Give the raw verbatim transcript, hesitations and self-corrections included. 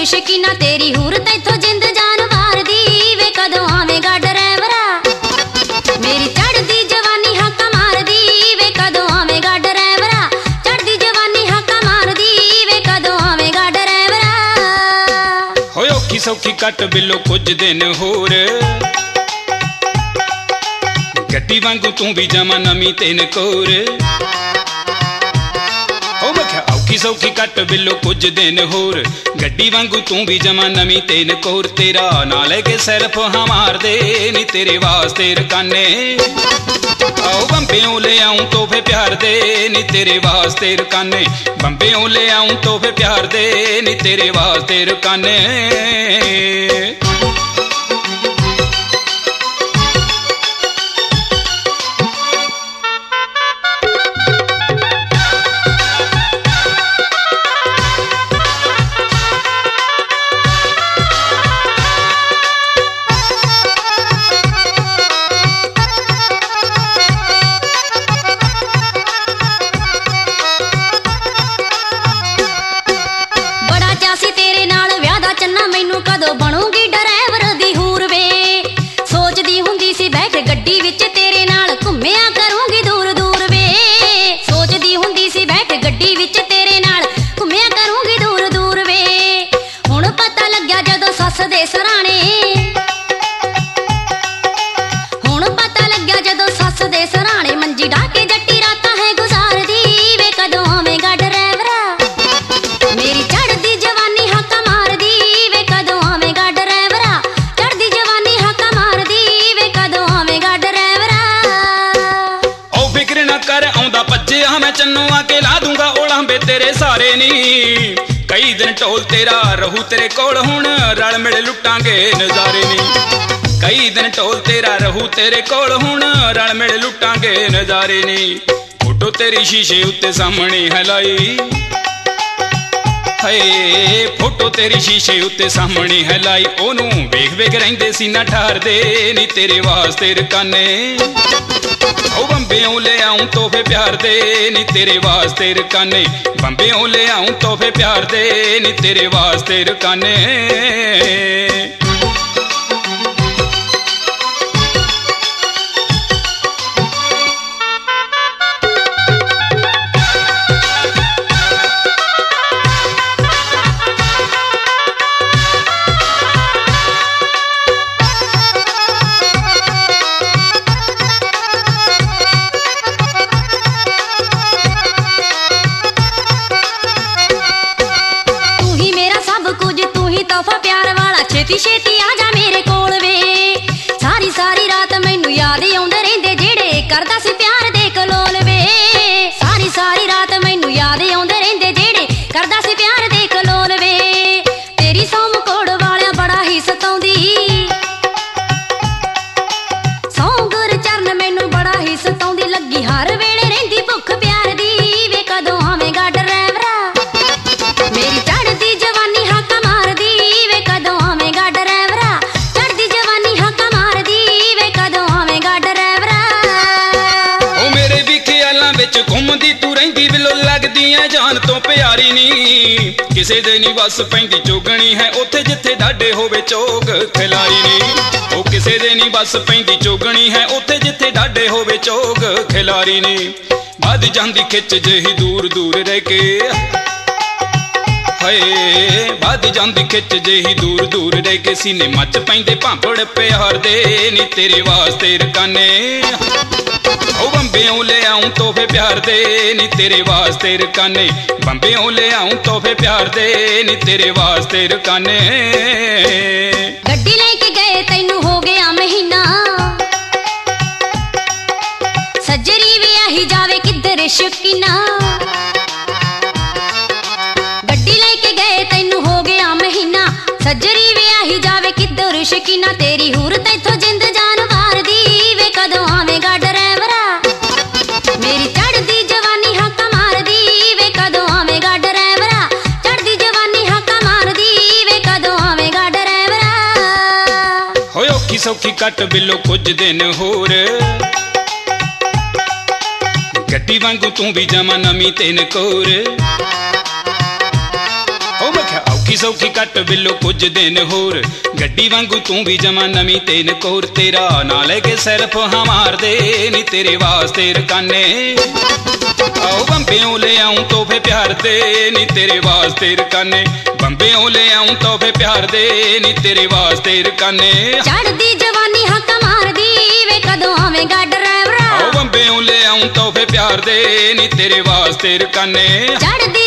शकीना तेरी हूर तैथों जिंद जान वार दी वे कदों आवेगा ड्राइवरा मेरी चढ़दी जवानी हाका मार दी वे कदों आवेगा ड्राइवरा चढ़दी जवानी हाका मार दी वे कदों आवेगा ड्राइवरा होए औखी सौखी कट बिलो कुछ दिन होर गड्डी वांगू तू भी जमा नमी तेन कोर हो मैं क्या औखी सौखी कट बिलो कुछ दिन होर गड्डी वांगू तू भी जमा नमी तेन कोर तेरा ना लेके सिर्फ हमार दे नी तेरे वास्ते रकाने आओ बंबेओं ले आऊं तो फिर प्यार दे नी तेरे वास्ते रकाने बंबेओं ले आऊं तो फिर प्यार दे नी तेरे वास्ते रकाने कदों बनूंगी ड्राइवर दी हूर वे सोचदी हुंदी सी बैठ गड्डी विच तेरे नाल घुम्मिया करूंगी दूर दूर वे सोचदी हुंदी सी बैठ गड्डी विच तेरे नाल घुम्मिया करूंगी दूर दूर वे हुण पता लग्या जदों सस दे सराणे हुण पता लग्या जदों सस दे सराणे मंजी ढाके जट्टी रातां है गुजार दी वे कदों आवेगा ड्राइवरा मेरी चढ़दी जवानी हाका मार दी मैं चन्नू आके ला दूंगा ओलांबे तेरे सारे नी कई दिन टोल तेरा रहू तेरे कोल हुण रल मिल लुटांगे नजारे नी कई दिन टोल तेरा रहू तेरे कोल हुण रल मिल लुटांगे नजारे नी फोटो तेरी शीशे उत्ते सामने हलाई हाय फोटो तेरी शीशे उत्ते सामने हलाई ओनू वेख वेख रहिंदे सी ना ठार दे नी तेरे वास्ते रकाने ओ बंबेओं ले आऊं तोहफे प्यार दे नी तेरे वास्ते रकाने बंबेओं ले आऊं तोहफे प्यार दे नी तेरे वास्ते रकाने छेती छेती आजा मेरे कोल वे सारी सारी रात मैनू याद आउंदे रहिंदे जेड़े करदा सी प्यार दे कलोल वे सारी सारी रात मैनू याद आउंदे रहिंदे जेड़े करदा सी प्यार दे कलोल वे तेरी सौम कोड़ वालियां बड़ा ही सताउंदी सौंगर चरण मैनू बड़ा ही सताउंदी लगी हर वेले रहिंदी भुख प्यार दी वे कदों आवेगा ड्राइवरा मेरी चढ़दी जवानी हाका मार दी वे कदों घूमदी तू रहिंदी बिलो लगदियां जान तो प्यारी नी किसे दे नी बस पैंदी चोगणी है ओथे जिथे डाडे होवे चोग खिलारी नी ओ किसे दे नी बस पैंदी चोगणी है ओथे जिथे डाडे होवे चोग खिलारी नी बद जांदी खिच जेही दूर दूर रह के हाय बद जांदी खिच जेही दूर दूर रह के सीने मच पैंदे भांपड़ प्यार दे नी तेरे वास्ते रकाने ओ बंबेओं ले आऊं तोहफे प्यार दे नी तेरे वास्ते रकाने बंबेओं ले आऊं तोहफे प्यार दे नी तेरे वास्ते रकाने गड्डी लेके गए तैनू हो गया महीना सज्जरी वे आही जावे किधर शकीना गड्डी लेके गए तैनू हो गया महीना सज्जरी वे आही जावे किधर शकीना तेरी हूर तैथों जिंद जान वार दी वे कदों आवेगा ड्राइवरा मेरी चढ़दी जवानी हाका मार दी वे कदों आवेगा ड्राइवरा चढ़दी जवानी हाका मार दी वे कदों आवेगा ड्राइवरा होए औखी सौखी कट बिलो कुछ दिन होर गड्डी वांगू तू भी जमा नमी तेन कोर हो मैं क्या औखी ਔਖੀ ਸੌਖੀ ਕੱਟ ਬਿੱਲੋ ਕੁਝ ਦਿਨ ਹੋਰ ਗੱਡੀ ਵਾਂਗੂ ਤੂੰ ਵੀ ਜਮਾ ਨਵੀਂ ਤੇ ਨਕੋਰ ਤੇਰਾ ਨਾਂ ਲੈ ਕੇ ਸੈਲਫ ਹਮਾਰਦੇ ਨੀ ਤੇਰੇ ਵਾਸਤੇ ਰਕਾਨੇ ਆਓ ਬੰਬਿਓਂ ਲੈ ਆਉਂ ਤੋਹਫੇ ਪਿਆਰ ਦੇ ਨੀ ਤੇਰੇ ਵਾਸਤੇ ਰਕਾਨੇ ਬੰਬਿਓਂ ਲੈ ਆਉਂ ਤੋਹਫੇ ਪਿਆਰ ਦੇ ਨੀ ਤੇਰੇ ਵਾਸਤੇ ਰਕਾਨੇ ਚੜਦੀ ਜਵਾਨੀ ਹੱਕ ਮਾਰਦੀ ਵੇ ਕਦੋਂ ਆਵੇਂਗਾ ਡਰਾਈਵਰਾ ਆਓ ਬੰਬਿਓਂ ਲੈ ਆਉਂ ਤੋਹਫੇ ਪਿਆਰ ਦੇ ਨੀ ਤੇਰੇ ਵਾਸਤੇ ਰਕਾਨੇ ਚੜਦੀ